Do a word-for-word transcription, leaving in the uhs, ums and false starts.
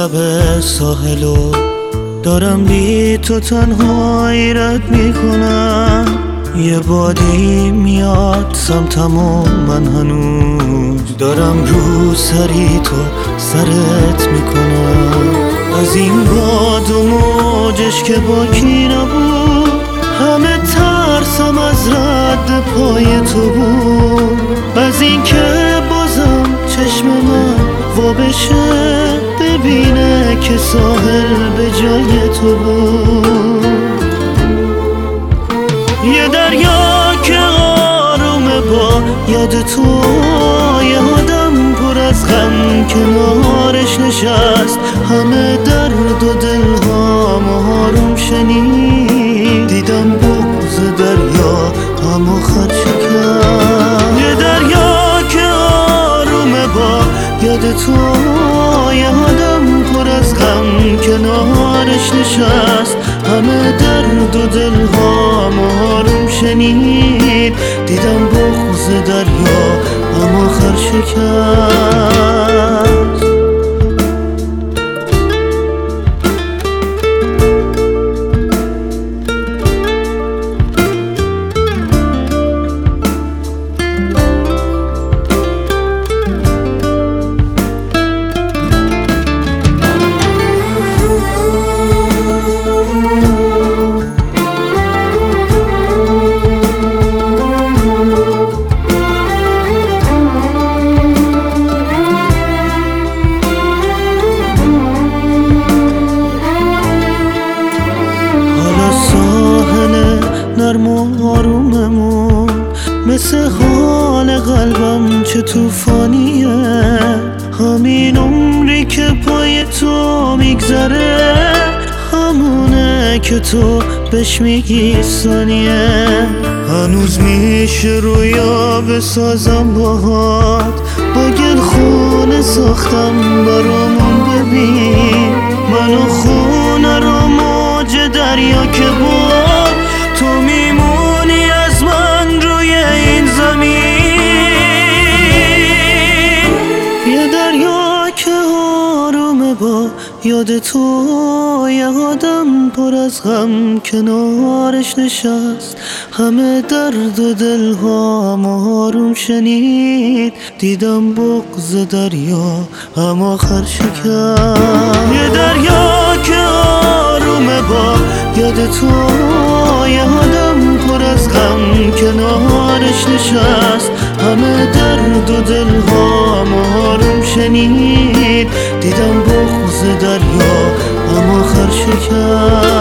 لب ساحلو دارم بی تو تنها ایرت میکنم. یه بادی میاد سمتم و من هنوز دارم رو سری تو سرت میکنم. از این باد و موجش که باکی نبود، همه ترسم از رد پای تو بود. از این که بازم چشم من وا بشه ببینه که ساحل به جای تو بود. یه دریا که آرومه با یاد تو، یه آدم پر از غم کنارش نشست، همه درد و دلهام آروم شنید. دیدم بغض دریا غم آخر شکست. یه دریا که آرومه با یاد تو، یه آدم پر از غم کنارش نشست، همه درد و دلهام آروم شنید. دیدم بغض دریا غم آخر شکست. نرم و آروممون مثل حال قلبم چه توفانیه. همین عمری که پای تو میگذره، همونه که تو بهش میگی ثانیه. هنوز میشه رویا بسازم باهات، با گل خونه ساختم برامون. ببین منو خونه رو موج دریا که بود، تو میمونی از من روی این زمین. یه دریا که آرومه با یاد تو، یه آدم پر از غم کنارش نشست، همه درد و دلهام آروم شنید. دیدم بغض دریا غم آخر شکست. یه دریا که آرومه با یاد تو، یه آدم پر از غم کنارش نشست، همه درد و دلهام آروم شنید. دیدم بغض دریا غم آخر شکست.